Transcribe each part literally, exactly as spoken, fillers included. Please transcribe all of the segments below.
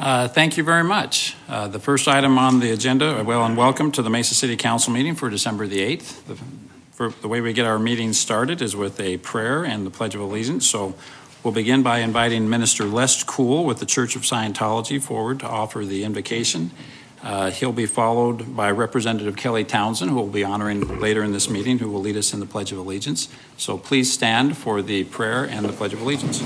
Uh, thank you very much. Uh, the first item on the agenda, well, and welcome to the Mesa City Council meeting for December the eighth. The, for, the way we get our meeting started is with a prayer and the Pledge of Allegiance. So we'll begin by inviting Minister Les Kuhl with the Church of Scientology forward to offer the invocation. Uh, he'll be followed by Representative Kelly Townsend, who we'll be honoring later in this meeting, who will lead us in the Pledge of Allegiance. So please stand for the prayer and the Pledge of Allegiance.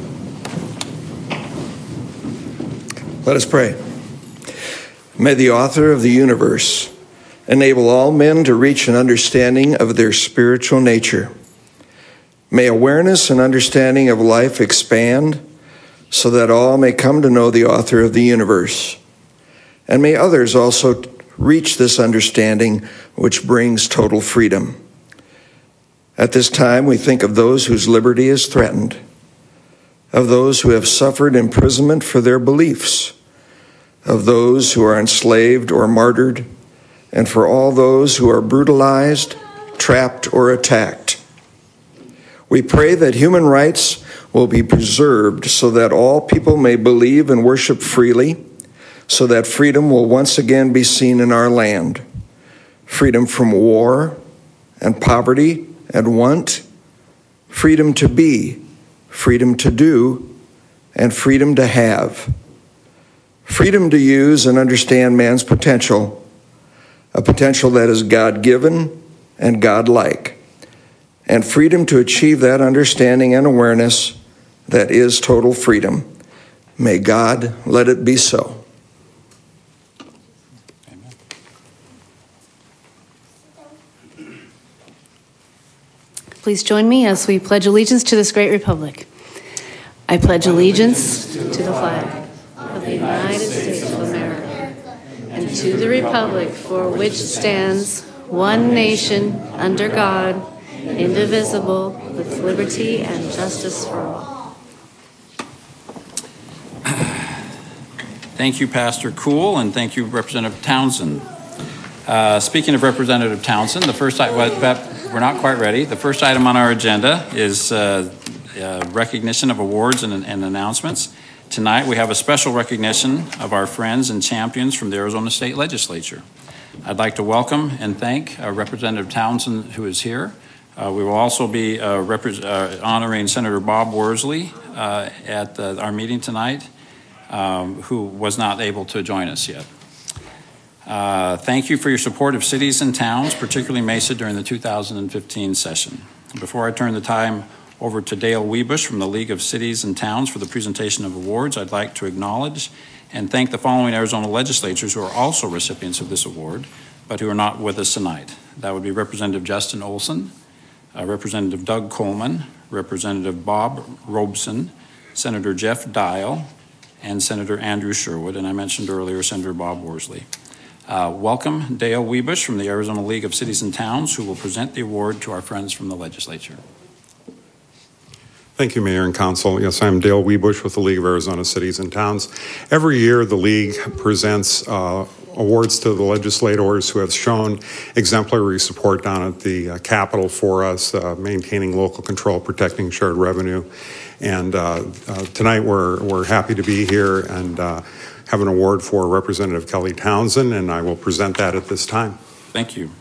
Let us pray. May the author of the universe enable all men to reach an understanding of their spiritual nature. May awareness and understanding of life expand so that all may come to know the author of the universe. And may others also reach this understanding which brings total freedom. At this time, we think of those whose liberty is threatened, of those who have suffered imprisonment for their beliefs, of those who are enslaved or martyred, and for all those who are brutalized, trapped, or attacked. We pray that human rights will be preserved so that all people may believe and worship freely, so that freedom will once again be seen in our land. Freedom from war and poverty and want, freedom to be, freedom to do, and freedom to have. Freedom to use and understand man's potential, a potential that is God-given and God-like, and freedom to achieve that understanding and awareness that is total freedom. May God let it be so. Amen. Please join me as we pledge allegiance to this great republic. I pledge allegiance to the flag of the United States of America and to the republic for which stands one nation under God, indivisible, with liberty and justice for all. Thank you, Pastor Kuhl, and thank you, Representative Townsend. Uh, speaking of Representative Townsend, the first item, we're not quite ready. The first item on our agenda is uh, uh, recognition of awards and, and announcements. Tonight, we have a special recognition of our friends and champions from the Arizona State Legislature. I'd like to welcome and thank uh, Representative Townsend, who is here. Uh, we will also be uh, repre- uh, honoring Senator Bob Worsley uh, at the, our meeting tonight, um, who was not able to join us yet. Uh, thank you for your support of cities and towns, particularly Mesa, during the two thousand fifteen session. Before I turn the time over to Dale Webush from the League of Cities and Towns for the presentation of awards, I'd like to acknowledge and thank the following Arizona legislators who are also recipients of this award, but who are not with us tonight. That would be Representative Justin Olson, uh, Representative Doug Coleman, Representative Bob Robeson, Senator Jeff Dial, and Senator Andrew Sherwood, and I mentioned earlier Senator Bob Worsley. Uh, welcome Dale Webush from the Arizona League of Cities and Towns, who will present the award to our friends from the legislature. Thank you, Mayor and Council. Yes, I'm Dale Webush with the League of Arizona Cities and Towns. Every year, the League presents uh, awards to the legislators who have shown exemplary support down at the uh, Capitol for us, uh, maintaining local control, protecting shared revenue. And uh, uh, tonight, we're we're happy to be here and uh, have an award for Representative Kelly Townsend, and I will present that at this time. Thank you.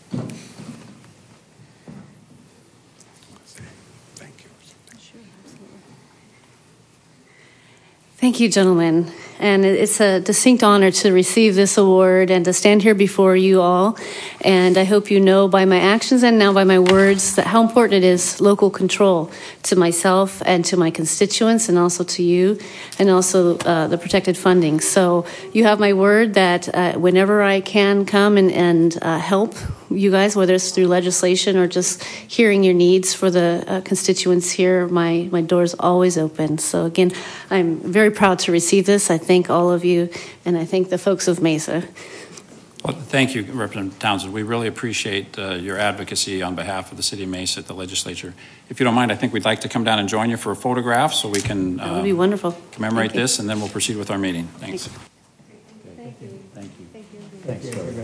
Thank you, gentlemen. And it's a distinct honor to receive this award and to stand here before you all. And I hope you know by my actions and now by my words that how important it is local control to myself and to my constituents and also to you and also uh, the protected funding. So you have my word that uh, whenever I can come and, and uh, help you guys, whether it's through legislation or just hearing your needs for the uh, constituents here, my, my door's always open. So again, I'm very proud to receive this. I thank all of you, and I thank the folks of Mesa. Well, thank you, Representative Townsend. We really appreciate uh, your advocacy on behalf of the City of Mesa at the legislature. If you don't mind, I think we'd like to come down and join you for a photograph so we can uh, that would be wonderful. commemorate this, and then we'll proceed with our meeting. Thanks. Thank you. Thank you. Thank you. Thanks, Doug.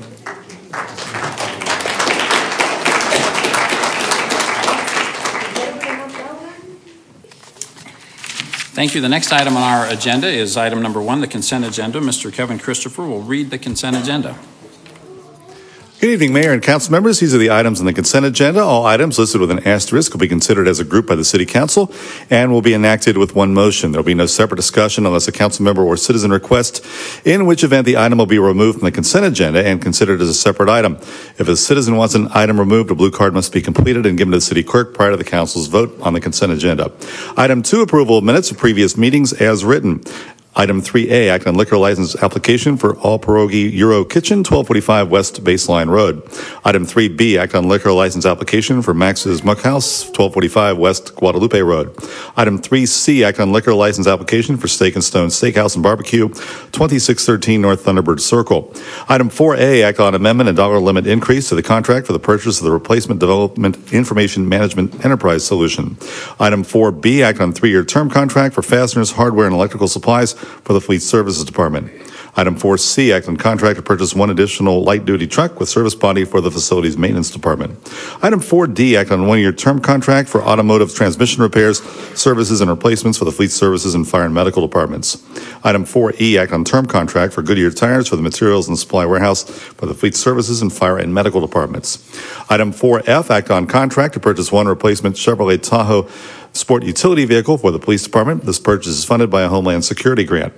Thank you. The next item on our agenda is item number one, the consent agenda. Mister Kevin Christopher will read the consent agenda. Good evening, Mayor and Council members. These are the items on the consent agenda. All items listed with an asterisk will be considered as a group by the City Council and will be enacted with one motion. There will be no separate discussion unless a council member or citizen requests, in which event the item will be removed from the consent agenda and considered as a separate item. If a citizen wants an item removed, a blue card must be completed and given to the City Clerk prior to the Council's vote on the consent agenda. Item two, approval of minutes of previous meetings as written. Item three A, act on liquor license application for All Pierogi Euro Kitchen, twelve forty-five West Baseline Road. Item three B, act on liquor license application for Max's Muckhouse, twelve forty-five West Guadalupe Road. Item three C, act on liquor license application for Steak and Stone Steakhouse and Barbecue, twenty-six thirteen North Thunderbird Circle. Item four A, act on amendment and dollar limit increase to the contract for the purchase of the Replacement Development Information Management Enterprise Solution. Item four B, act on three-year term contract for fasteners, hardware, and electrical supplies for the Fleet Services Department. Item four C, act on contract to purchase one additional light-duty truck with service body for the Facilities Maintenance Department. Item four D, act on one-year term contract for automotive transmission repairs, services, and replacements for the Fleet Services and Fire and Medical Departments. Item four E, act on term contract for Goodyear tires for the Materials and Supply Warehouse for the Fleet Services and Fire and Medical Departments. Item four F, act on contract to purchase one replacement Chevrolet Tahoe sport utility vehicle for the Police Department. This purchase is funded by a Homeland Security grant.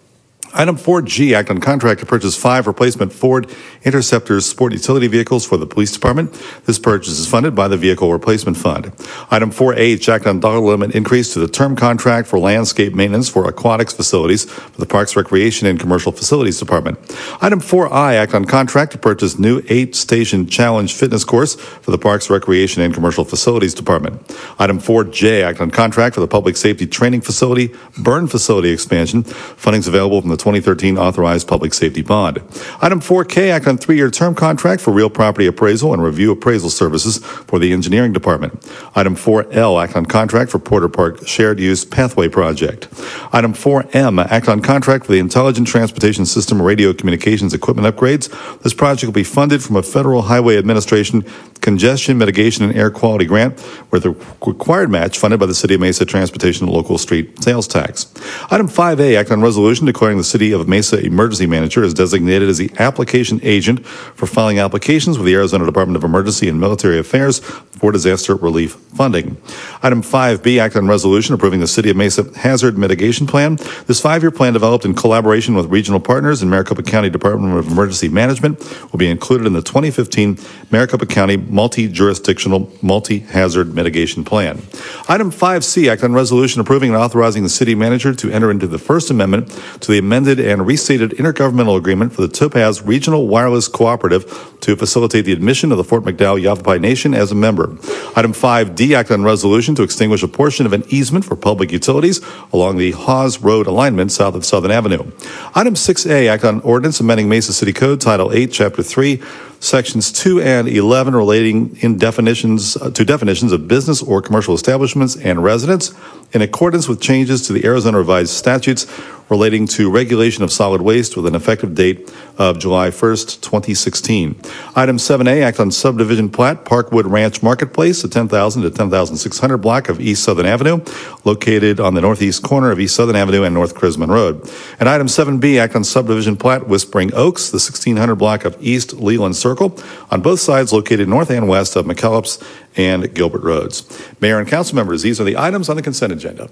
Item four G, act on contract to purchase five replacement Ford Interceptor sport utility vehicles for the Police Department. This purchase is funded by the Vehicle Replacement Fund. Item four H, act on dollar limit increase to the term contract for landscape maintenance for aquatics facilities for the Parks, Recreation, and Commercial Facilities Department. Item four I, act on contract to purchase new eight-station challenge fitness course for the Parks, Recreation, and Commercial Facilities Department. Item four J, act on contract for the Public Safety Training Facility, burn facility expansion. Funding is available from the twenty thirteen authorized public safety bond. Item four K, act on three-year term contract for real property appraisal and review appraisal services for the engineering department. Item four L, act on contract for Porter Park Shared Use Pathway Project. Item four M, act on contract for the Intelligent Transportation System radio communications equipment upgrades. This project will be funded from a Federal Highway Administration Congestion Mitigation and Air Quality Grant with a required match funded by the City of Mesa Transportation and Local Street Sales Tax. Item five A, act on resolution declaring the City of Mesa Emergency Manager is designated as the application agent for filing applications with the Arizona Department of Emergency and Military Affairs for disaster relief funding. Item five B, act on resolution approving the City of Mesa Hazard Mitigation Plan. This five-year plan, developed in collaboration with regional partners and Maricopa County Department of Emergency Management, will be included in the twenty fifteen Maricopa County Multi-Jurisdictional Multi-Hazard Mitigation Plan. Item five C, act on resolution approving and authorizing the city manager to enter into the First Amendment to the amended and restated intergovernmental agreement for the Topaz Regional Wireless Cooperative to facilitate the admission of the Fort McDowell Yavapai Nation as a member. Item five D, act on resolution to extinguish a portion of an easement for public utilities along the Hawes Road alignment south of Southern Avenue. Item six A, act on ordinance amending Mesa City Code Title eight, Chapter three, Sections two and eleven relating in definitions uh, to definitions of business or commercial establishments and residents in accordance with changes to the Arizona Revised Statutes relating to regulation of solid waste with an effective date of July first, twenty sixteen. Item seven A, act on subdivision plat Parkwood Ranch Marketplace, a ten thousand to ten thousand six hundred block of East Southern Avenue, located on the northeast corner of East Southern Avenue and North Crisman Road. And item seven B, act on subdivision plat Whispering Oaks, the sixteen hundred block of East Leland Circle, on both sides located north and west of McKellips and Gilbert Roads. Mayor and council members, these are the items on the consent agenda.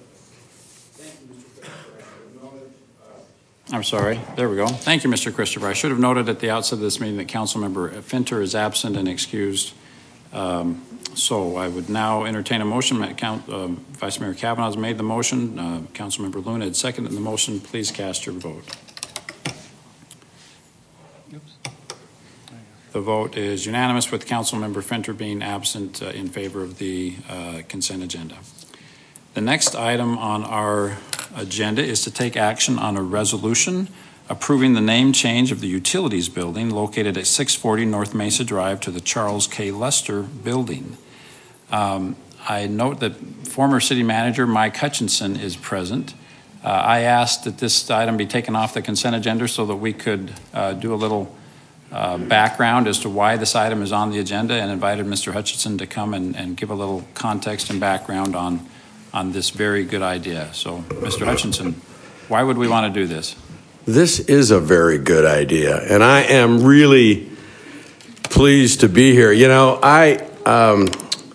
I'm sorry. There we go. Thank you, Mister Christopher. I should have noted at the outset of this meeting that Councilmember Finter is absent and excused. Um, so I would now entertain a motion. Count, uh, Vice Mayor Kavanaugh has made the motion. Uh, Councilmember Luna had seconded the motion. Please cast your vote. Oops. The vote is unanimous with Councilmember Finter being absent uh, in favor of the uh, consent agenda. The next item on our agenda is to take action on a resolution approving the name change of the Utilities Building located at six forty North Mesa Drive to the Charles K. Lester Building. Um, I note that former City Manager Mike Hutchinson is present. Uh, I asked that this item be taken off the consent agenda so that we could uh, do a little uh, background as to why this item is on the agenda, and invited Mister Hutchinson to come and, and give a little context and background on on this very good idea. So, Mister Hutchinson, why would we want to do this? This is a very good idea, and I am really pleased to be here. You know, I, um,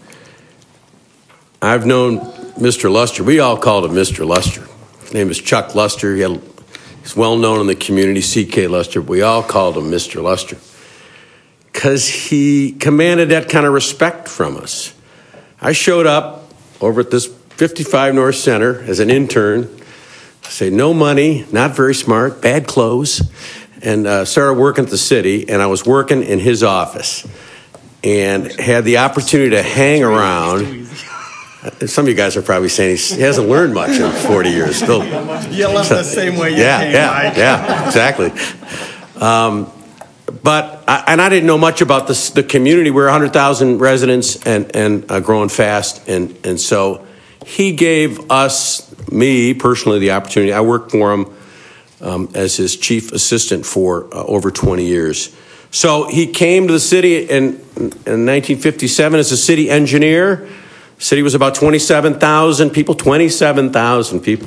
I've known Mister Luster. We all called him Mister Luster. His name is Chuck Luster. He had, he's well known in the community, C K Luster. But we all called him Mister Luster because he commanded that kind of respect from us. I showed up over at this fifty-five North Center as an intern. I say, no money, not very smart, bad clothes, and uh, started working at the city, and I was working in his office and had the opportunity to hang around. Some of you guys are probably saying he hasn't learned much in forty years. Still, you left the same way you yeah, came, yeah, Mike. Yeah, exactly. Um, but, I, and I didn't know much about this, the community. We're one hundred thousand residents and, and uh, growing fast, and, and so he gave us, me personally, the opportunity. I worked for him um, as his chief assistant for uh, over twenty years. So he came to the city in, in nineteen fifty-seven as a city engineer. The city was about twenty-seven thousand people, twenty-seven thousand people.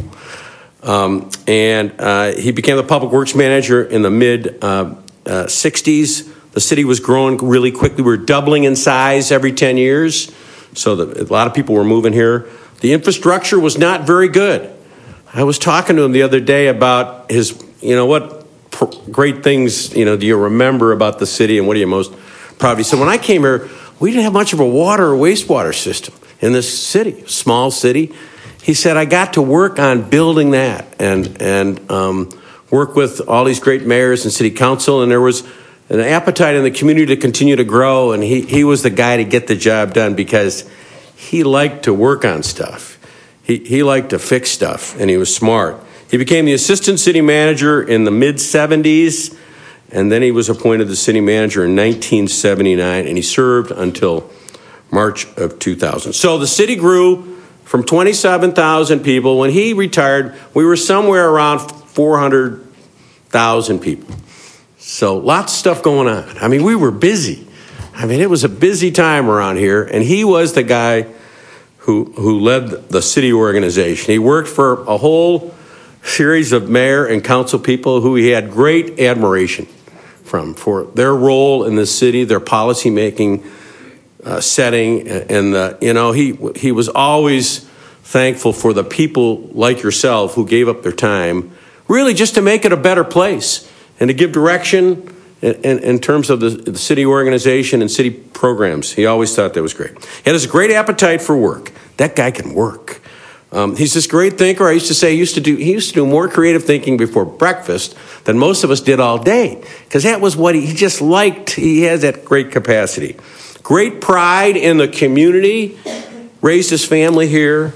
Um, and uh, he became the public works manager in the mid uh, uh, sixties. The city was growing really quickly. We were doubling in size every ten years. So the, a lot of people were moving here. The infrastructure was not very good. I was talking to him the other day about his, you know, what pr- great things, you know, do you remember about the city and what are you most proud of? He said, when I came here, we didn't have much of a water or wastewater system in this city, small city. He said, I got to work on building that and, and um, work with all these great mayors and city council, and there was an appetite in the community to continue to grow, and he, he was the guy to get the job done because he liked to work on stuff. He, he liked to fix stuff, and he was smart. He became the assistant city manager in the mid seventies, and then he was appointed the city manager in nineteen seventy-nine, and he served until March of two thousand. So the city grew from twenty-seven thousand people. When he retired, we were somewhere around four hundred thousand people. So lots of stuff going on. I mean, we were busy. I mean, it was a busy time around here, and he was the guy who who led the city organization. He worked for a whole series of mayor and council people who he had great admiration from for their role in the city, their policy-making uh, setting, and, uh, you know, he he was always thankful for the people like yourself who gave up their time, really just to make it a better place and to give direction In, in, in terms of the, the city organization and city programs. He always thought that was great. He had this great appetite for work. That guy can work. Um, he's this great thinker. I used to say he used to do he used to do more creative thinking before breakfast than most of us did all day, because that was what he, he just liked. He has that great capacity. Great pride in the community. Raised his family here.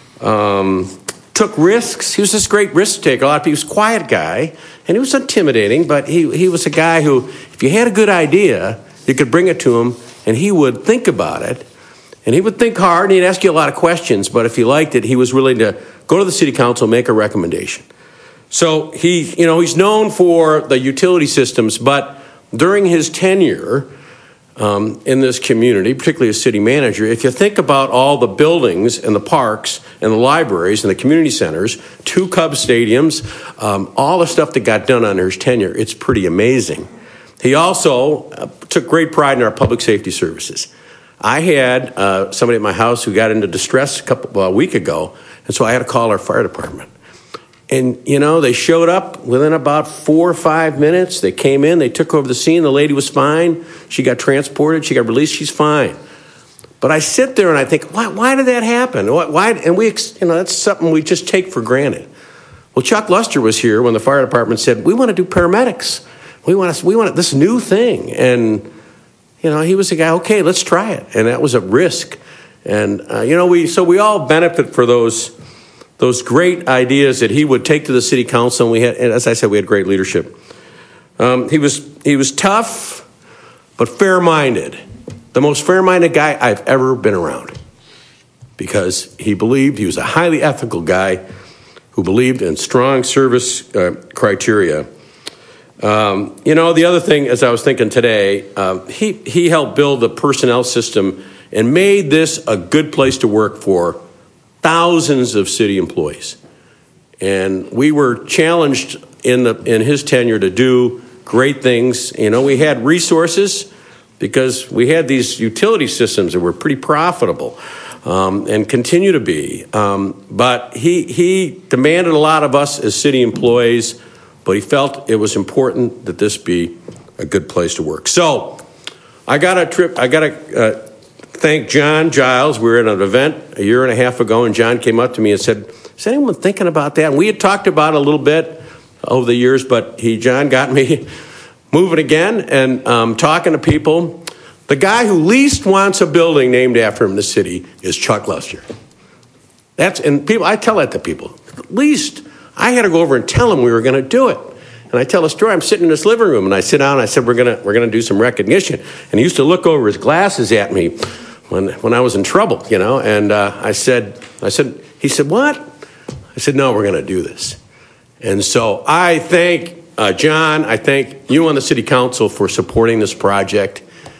Um, took risks. He was this great risk taker. A lot of people. He was a quiet guy. And he was intimidating, but he, he was a guy who, if you had a good idea, you could bring it to him, and he would think about it. And he would think hard, and he'd ask you a lot of questions, but if he liked it, he was willing to go to the city council and make a recommendation. So he, you know, he's known for the utility systems, but during his tenure um, in this community, particularly as city manager, if you think about all the buildings and the parks and the libraries and the community centers, two Cubs stadiums, um, all the stuff that got done under his tenure, it's pretty amazing. He also uh, took great pride in our public safety services. I had uh, somebody at my house who got into distress a couple well, a week ago, and so I had to call our fire department. And, you know, they showed up within about four or five minutes. They came in, they took over the scene. The lady was fine. She got transported. She got released. She's fine. But I sit there and I think, why, why did that happen? Why, why? And we, you know, that's something we just take for granted. Well, Chuck Luster was here when the fire department said, we want to do paramedics. We want to, we want this new thing. And, you know, he was the guy, okay, let's try it. And that was a risk. And, uh, you know, we, so we all benefit for those, those great ideas that he would take to the city council. And we had, and as I said, we had great leadership. Um, he was, he was tough, but fair-minded. The most fair-minded guy I've ever been around, because he believed, he was a highly ethical guy who believed in strong service uh, criteria. Um, you know, the other thing, as I was thinking today, uh, he, he helped build the personnel system and made this a good place to work for thousands of city employees. And we were challenged in the in his tenure to do great things. You know, we had resources because we had these utility systems that were pretty profitable um, and continue to be. Um, but he he demanded a lot of us as city employees, but he felt it was important that this be a good place to work. So I got a trip. I got to uh, thank John Giles. We were at an event a year and a half ago, and John came up to me and said, "Is anyone thinking about that?" And we had talked about it a little bit over the years, but he, John, got me moving again and um, talking to people. The guy who least wants a building named after him in the city is Chuck Lester. That's and people. I tell that to people. At least I had to go over and tell him we were going to do it. And I tell a story. I'm sitting in this living room, and I sit down. And I said, "We're gonna we're gonna do some recognition." And he used to look over his glasses at me when when I was in trouble, you know. And uh, I said, I said, he said, "What?" I said, "No, we're going to do this." And so I thank uh, John. I thank you on the city council for supporting this project.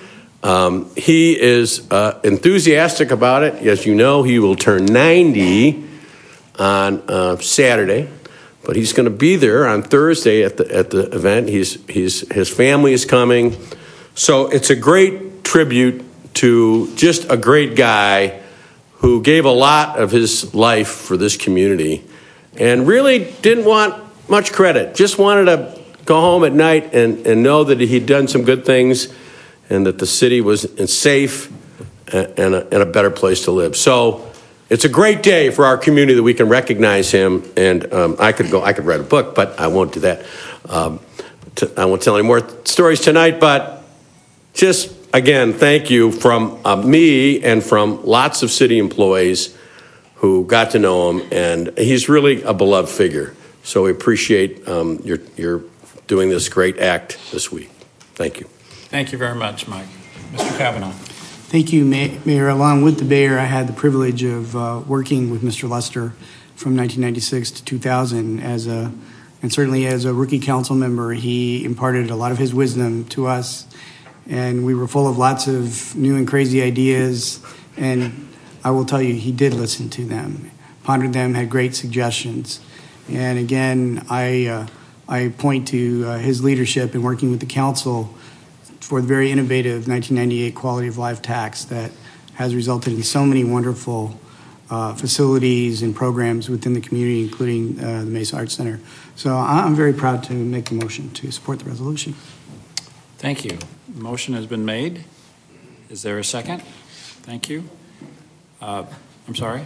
Um, he is uh, enthusiastic about it. As you know, he will turn ninety on uh, Saturday, but he's going to be there on Thursday at the at the event. He's he's his family is coming, so it's a great tribute to just a great guy who gave a lot of his life for this community and really didn't want much credit. Just wanted to go home at night and, and know that he'd done some good things and that the city was safe and a, and a better place to live. So it's a great day for our community that we can recognize him. And um, I could go, I could write a book, but I won't do that. Um, t- I won't tell any more stories tonight, but just, again, thank you from uh, me and from lots of city employees who got to know him, and he's really a beloved figure. So we appreciate um, your your doing this great act this week. Thank you. Thank you very much, Mike. Mister Kavanaugh. Thank you, Mayor. Along with the Mayor, I had the privilege of uh, working with Mister Lester from nineteen ninety-six to two thousand as a, and certainly as a rookie council member, he imparted a lot of his wisdom to us, and we were full of lots of new and crazy ideas, and I will tell you, he did listen to them, pondered them, had great suggestions. And again, I uh, I point to uh, his leadership in working with the council for the very innovative nineteen ninety-eight quality of life tax that has resulted in so many wonderful uh, facilities and programs within the community, including uh, the Mesa Arts Center. So I'm very proud to make the motion to support the resolution. Thank you. The motion has been made. Is there a second? Thank you. Uh, I'm sorry.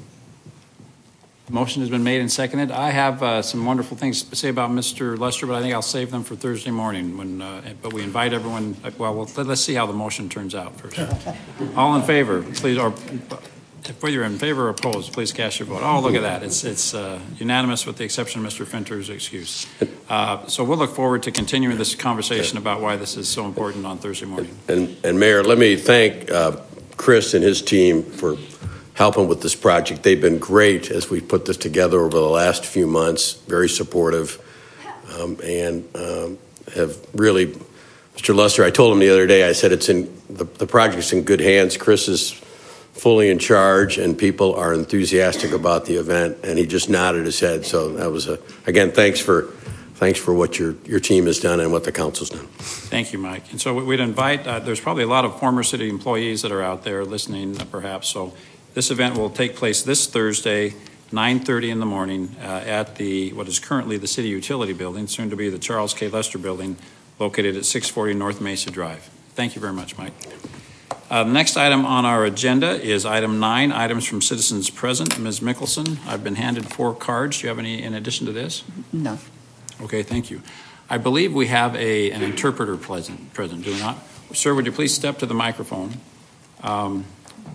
The motion has been made and seconded. I have uh, some wonderful things to say about Mister Lester, but I think I'll save them for Thursday morning. When, uh, but we invite everyone. Well, well, let's see how the motion turns out first. All in favor, please, or whether you're in favor or opposed, please cast your vote. Oh, look at that! It's it's uh, unanimous with the exception of Mister Finter's excuse. Uh, so we'll look forward to continuing this conversation about why this is so important on Thursday morning. And, and Mayor, let me thank uh, Chris and his team for helping with this project. They've been great as we put this together over the last few months, very supportive, um, and um, have really, Mister Lester, I told him the other day, I said it's in, the, the project's in good hands. Chris is fully in charge, and people are enthusiastic about the event, and he just nodded his head. So that was a, again, thanks for Thanks for what your, your team has done and what the council's done. Thank you, Mike. And so we'd invite, uh, there's probably a lot of former city employees that are out there listening, uh, perhaps. So this event will take place this Thursday, nine thirty in the morning uh, at the, what is currently the City Utility Building, soon to be the Charles K. Lester Building, located at six forty North Mesa Drive. Thank you very much, Mike. Uh, the next item on our agenda is item nine, items from citizens present. Miz Mickelson, I've been handed four cards. Do you have any in addition to this? No. Okay, thank you. I believe we have a, an interpreter present, present, do we not? Sir, would you please step to the microphone? Um,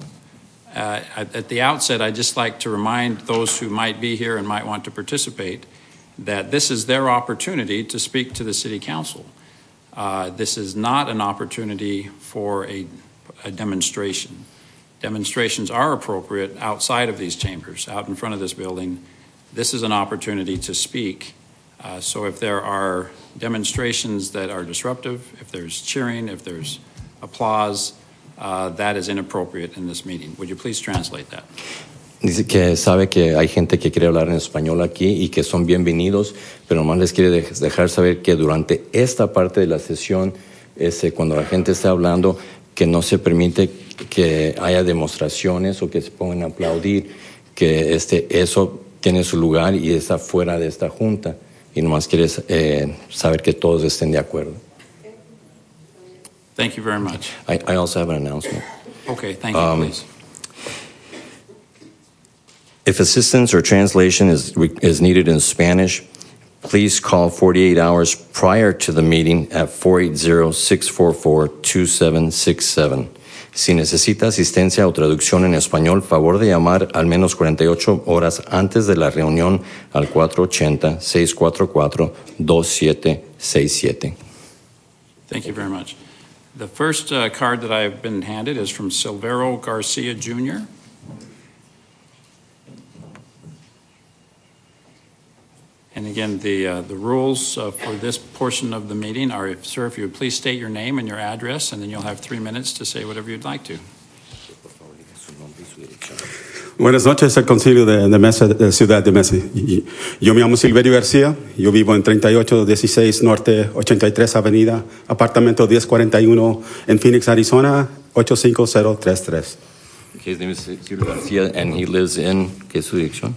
uh, at the outset, I'd just like to remind those who might be here and might want to participate that this is their opportunity to speak to the City Council. Uh, this is not an opportunity for a, a demonstration. Demonstrations are appropriate outside of these chambers, out in front of this building. This is an opportunity to speak. Uh, so if there are demonstrations that are disruptive, if there's cheering, if there's applause, uh, that is inappropriate in this meeting. Would you please translate that? dice que sabe que hay gente que quiere hablar en español aquí y que son bienvenidos, pero nomás les quiere dejar saber que durante esta parte de la sesión, este, cuando la gente está hablando, que no se permite que haya demostraciones o que se pongan a aplaudir, que este, eso tiene su lugar y está fuera de esta junta. Y nomás quieres eh, saber que todos estén de acuerdo. Thank you very much. I, I also have an announcement. Okay, thank you, Um, please. If assistance or translation is, is needed in Spanish, please call forty-eight hours prior to the meeting at four eight zero, six four four, two seven six seven. Si necesita asistencia o traducción en español, favor de llamar al menos cuarenta y ocho horas antes de la reunión al cuatro ocho cero, seis cuatro cuatro, dos siete seis siete. Thank you very much. The first uh, card that I've been handed is from Silvero Garcia Junior And again, the, uh, the rules uh, for this portion of the meeting are, if, sir, if you would please state your name and your address, and then you'll have three minutes to say whatever you'd like to. Buenas noches, el Concilio de, de Mesa, de Ciudad de Mesa. Yo me llamo Silverio García, yo vivo en treinta y ocho dieciséis Norte ochenta y tres Avenida, apartamento diez cuarenta y uno en Phoenix, Arizona, ocho cinco cero tres tres. His name is Silvio Garcia, and he lives in, ¿qué es su dirección?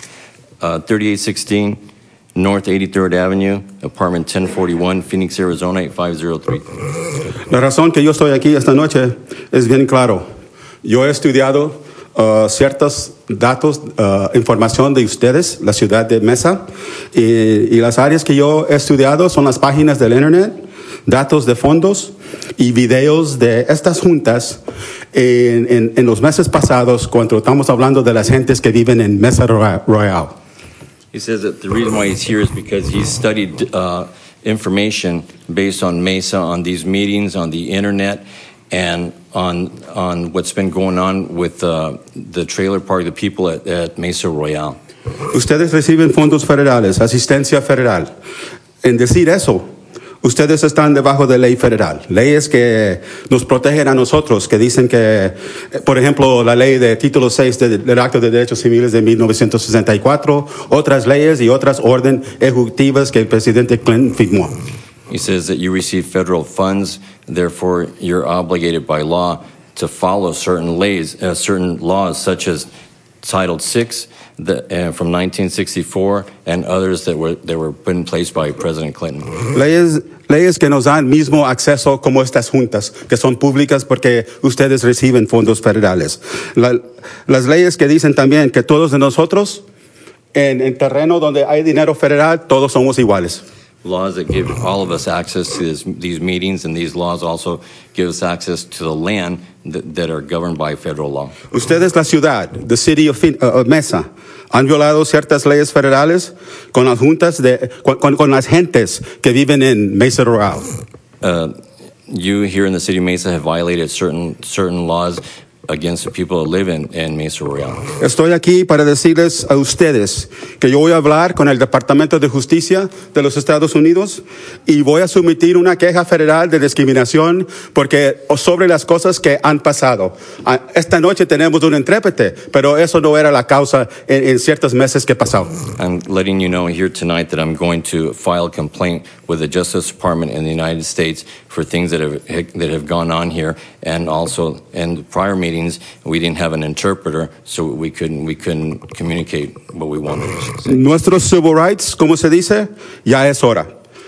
Uh, thirty-eight sixteen North eighty-third Avenue, apartment ten forty-one, Phoenix, Arizona, eight five zero three. La razón que yo estoy aquí esta noche es bien claro. Yo he estudiado uh, ciertos datos, uh, información de ustedes, la ciudad de Mesa, y, y las áreas que yo he estudiado son las páginas del Internet, datos de fondos y videos de estas juntas en, en, en los meses pasados cuando estamos hablando de las gentes que viven en Mesa Royal. He says that the reason why he's here is because he's studied uh, information based on Mesa, on these meetings, on the internet, and on on what's been going on with uh, the trailer park, the people at, at Mesa Royal. Ustedes reciben fondos federales, asistencia federal. En decir eso, ustedes están debajo de ley federal, leyes que nos protegen a nosotros, que dicen que, por ejemplo, la ley de título seis del, del Acto de Derechos Civiles de mil novecientos sesenta y cuatro, otras leyes y otras órdenes ejecutivas que el presidente Clinton firmó. He says that you receive federal funds, therefore you're obligated by law to follow certain laws, uh, certain laws such as Title six the, uh, from nineteen sixty-four and others that were that were put in place by President Clinton. Leyes, leyes que nos dan mismo acceso como estas juntas, que son públicas porque ustedes reciben fondos federales. La, las leyes que dicen también que todos de nosotros, en, en terreno donde hay dinero federal, todos somos iguales. Laws that give all of us access to this, these meetings, and these laws also give us access to the land that, that are governed by federal law. Ustedes, la ciudad, the city of, uh, of Mesa, han violado ciertas leyes federales con las juntas de, con, con las gentes que viven en Mesa Royal. Uh, you here in the city of Mesa have violated certain certain laws against the people that live in, in Mesa Royal. Estoy aquí para decirles a ustedes que yo voy a hablar con el Departamento de Justicia de los Estados Unidos y voy a someter una queja federal de discriminación porque sobre las cosas que han pasado. Esta noche tenemos un intérprete, pero eso no era la causa en, en ciertos meses que pasaron. I'm letting you know here tonight that I'm going to file a complaint with the Justice Department in the United States for things that have that have gone on here, and also in prior meetings we didn't have an interpreter, so we couldn't we couldn't communicate what we wanted to say. Nuestros civil rights, como se dice, ya es hora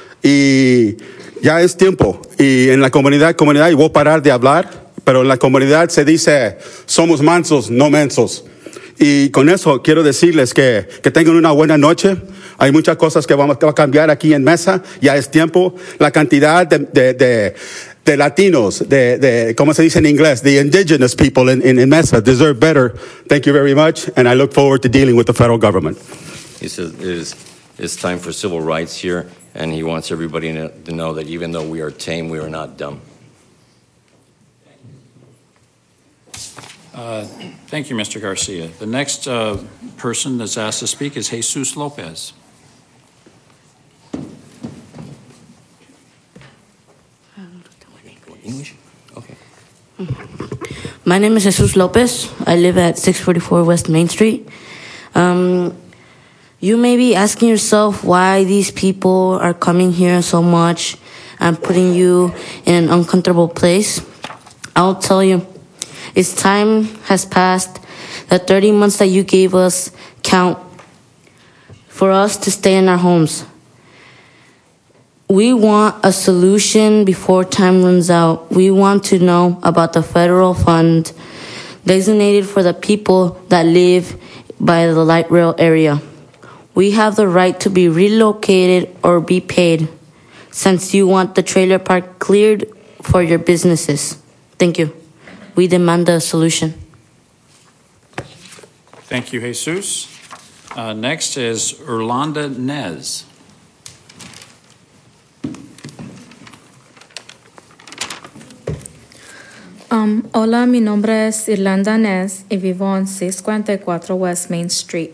y ya es tiempo. Y en la comunidad, comunidad, y voy a parar de hablar, pero en la comunidad se dice somos mansos, no mensos. Y con eso quiero decirles que, que tengan una buena noche. Hay muchas cosas que vamos a cambiar aquí en Mesa. Ya es tiempo. La cantidad de, de, de, de latinos, de, de, ¿cómo se dice en inglés? The indigenous people in, in, in Mesa deserve better. Thank you very much. And I look forward to dealing with the federal government. He says it is, it's time for civil rights here, and he wants everybody to, to know that even though we are tame, we are not dumb. Uh, thank you, Mister Garcia. The next uh, person that's asked to speak is Jesus Lopez. English? Okay. My name is Jesus Lopez. I live at six forty-four West Main Street. Um, you may be asking yourself why these people are coming here so much and putting you in an uncomfortable place. I'll tell you, it's time has passed. The thirty months that you gave us count for us to stay in our homes. We want a solution before time runs out. We want to know about the federal fund designated for the people that live by the light rail area. We have the right to be relocated or be paid, since you want the trailer park cleared for your businesses. Thank you. We demand a solution. Thank you, Jesus. Uh, next is Irlanda Nez. Um, hola, mi nombre es Irlanda Nez y vivo en seis cuarenta y cuatro West Main Street.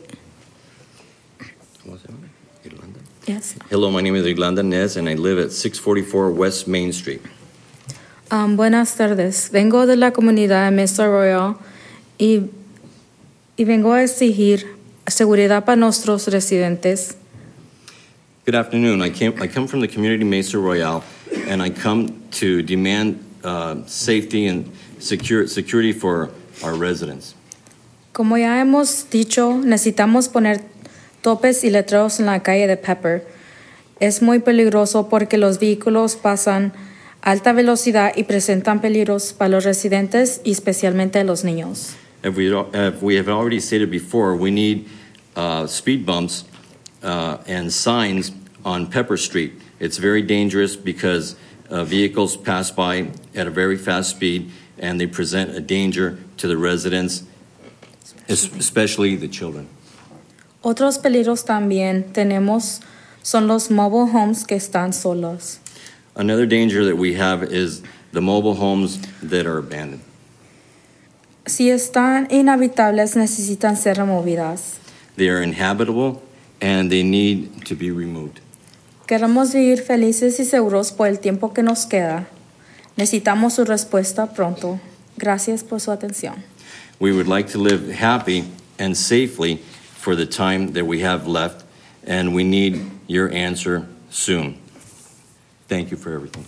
Irlanda? Yes. Hello, my name is Irlanda Nez and I live at six forty-four West Main Street. Um, buenas tardes. Vengo de la comunidad de Mesa Royal y, y vengo a exigir seguridad para nuestros residentes. Good afternoon. I came, I come from the community Mesa Royale and I come to demand uh, safety and secure, security for our residents. Como ya hemos dicho, necesitamos poner topes y letreros en la calle de Pepper. Es muy peligroso porque los vehículos pasan a alta velocidad y presentan peligros para los residentes y especialmente los niños. As we, as we have already stated before, we need uh, speed bumps uh, and signs on Pepper Street. It's very dangerous because uh, vehicles pass by at a very fast speed and they present a danger to the residents, especially the children. Otros peligros también tenemos son los mobile homes que están solos. Another danger that we have is the mobile homes that are abandoned. Si están inhabitables, necesitan ser removidas. They are inhabitable and they need to be removed. Queremos vivir felices y seguros por el tiempo que nos queda. Necesitamos su respuesta pronto. Gracias por su atención. We would like to live happy and safely for the time that we have left, and we need your answer soon. Thank you for everything.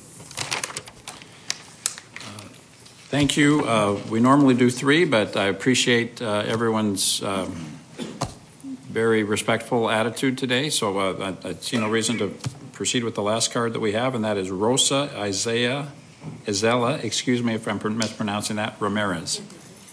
Thank you. Uh, we normally do three, but I appreciate uh, everyone's um, very respectful attitude today. So uh, I, I see no reason to proceed with the last card that we have, and that is Rosa Isaiah Izella, excuse me if I'm mispronouncing that, Ramirez.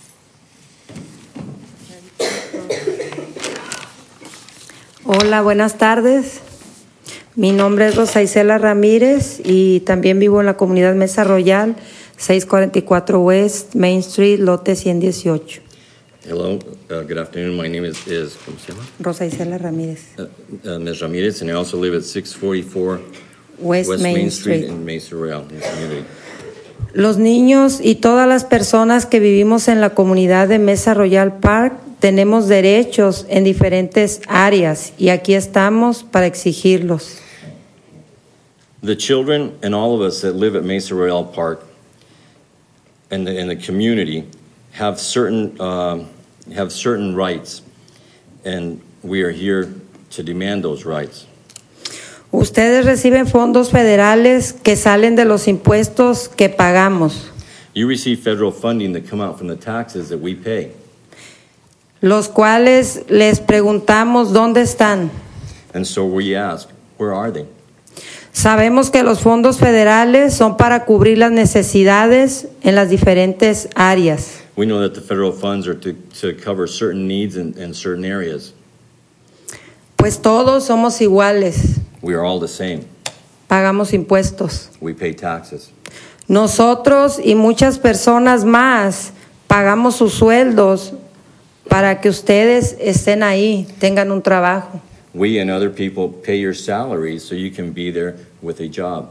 Hola, buenas tardes. Mi nombre es Rosa Isela Ramírez y también vivo en la comunidad Mesa Royal, seis cuarenta y cuatro West Main Street, lote ciento dieciocho. Hello, uh, good afternoon. My name is, is ¿cómo se llama? Rosa Isela Ramírez. Uh, uh, Miz Ramirez, and I also live at six forty-four West, West Main, Main Street, Street in Mesa Royale, in the community. Los niños y todas las personas que vivimos en la comunidad de Mesa Royal Park tenemos derechos en diferentes áreas y aquí estamos para exigirlos. The children and all of us that live at Mesa Royale Park and the, and the community have certain um, have certain rights, and we are here to demand those rights. Ustedes reciben fondos federales que salen de los impuestos que pagamos, You receive federal funding that come out from the taxes that we pay, los cuales les preguntamos dónde están. and so we ask, where are they? Sabemos que los fondos federales son para cubrir las necesidades en las diferentes áreas. We know that the federal funds are to, to cover certain needs in, in certain areas. Pues todos somos iguales, We are all the same. pagamos impuestos. We pay taxes. Nosotros y muchas personas más pagamos sus sueldos para que ustedes estén ahí, tengan un trabajo. We and other people pay your salaries so you can be there with a job.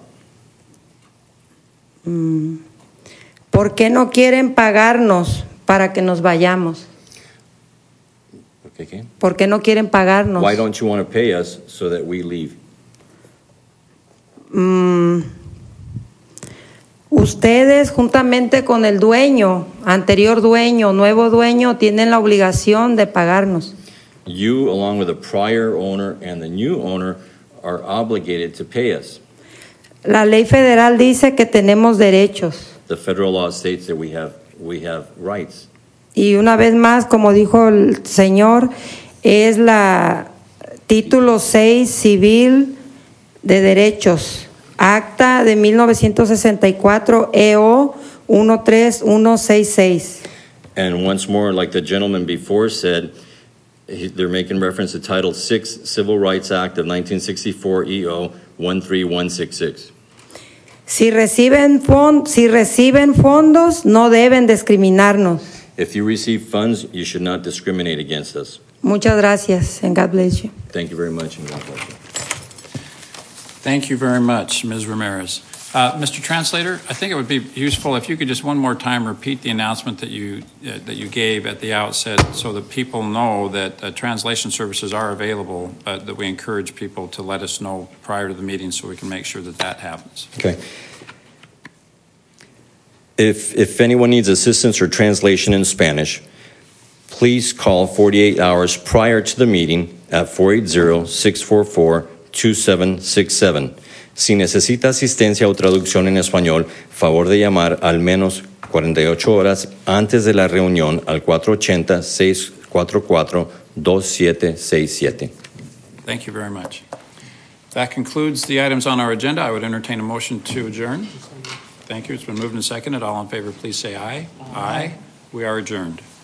Mm. ¿Por qué no quieren pagarnos para que nos vayamos? Okay, okay. ¿Por qué no quieren pagarnos? Why don't you want to pay us so that we leave? Mm. ustedes, juntamente con el dueño, anterior dueño, nuevo dueño, tienen la obligación de pagarnos. You, along with the prior owner and the new owner, are obligated to pay us. La ley federal dice que tenemos derechos. The federal law states that we have we have rights. Y una vez más, como dijo el señor, es la título seis civil de derechos, acta de mil novecientos sesenta y cuatro, E O uno tres uno seis seis. And once more, like the gentleman before said, he- they're making reference to Title six Civil Rights Act of nineteen sixty-four, E O one three one six six. Si reciben, fon- si reciben fondos, no deben discriminarnos. If you receive funds, you should not discriminate against us. Muchas gracias, and God bless you. Thank you very much, and God bless you. Thank you very much, Miz Ramirez. Uh, Mister Translator, I think it would be useful if you could just one more time repeat the announcement that you uh, that you gave at the outset, so that people know that uh, translation services are available. But that we encourage people to let us know prior to the meeting, so we can make sure that that happens. Okay. If, if anyone needs assistance or translation in Spanish, please call forty-eight hours prior to the meeting at four eight zero, six four four, two seven six seven. Si necesita asistencia o traducción en español, favor de llamar al menos cuarenta y ocho horas antes de la reunión al cuatro ocho cero, seis cuatro cuatro, dos siete seis siete. Thank you very much. That concludes the items on our agenda. I would entertain a motion to adjourn. Thank you. It's been moved and seconded. All in favor, please say aye. Aye. We are adjourned.